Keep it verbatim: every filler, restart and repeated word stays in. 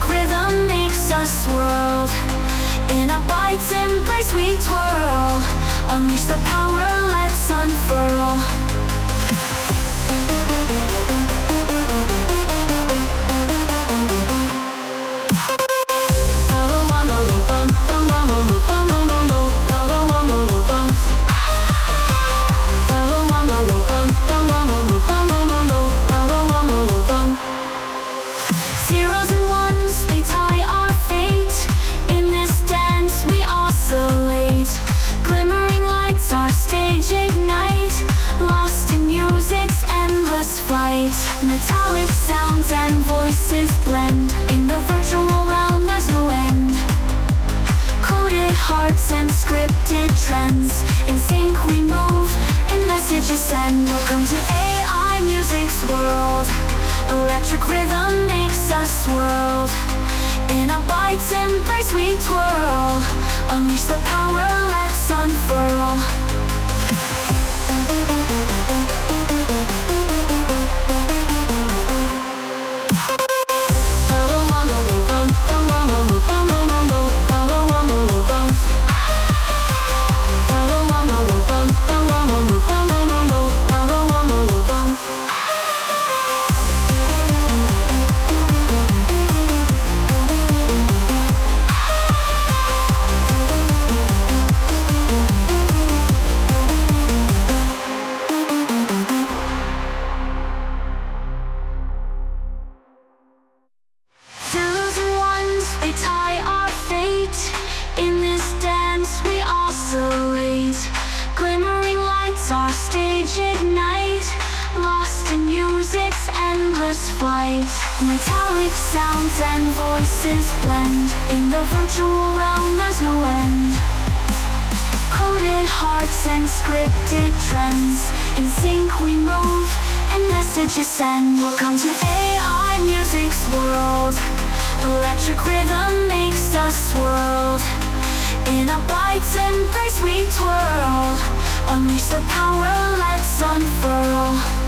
Electric rhythm makes us swirl. In a bite's embrace we twirl. Unleash the power, let's unfurl. Zeros and ones, they tie our fate. In this dance we oscillate. Glimmering lights, our stage ignite. Lost in music's endless flight. Metallic sounds and voices blend. In the virtual realm there's no end. Coded hearts and scripted trends. In sync we move, and messages send. Welcome to A I music's world. Electric rhythm makes us swirl. In a bite's embrace we twirl. Unleash the power, let's unfurl. Zeros and ones, they tie our fate. In this dance we oscillate. Glimmering lights, our stage ignite. Lost in music's endless flight. Metallic sounds and voices blend. In the virtual realm there's no end. Coded hearts and scripted trends. In sync we move, and messages send. Welcome to A I music's world. Electric rhythm makes us swirl. In a bite's embrace we twirl. Unleash the power, let's unfurl.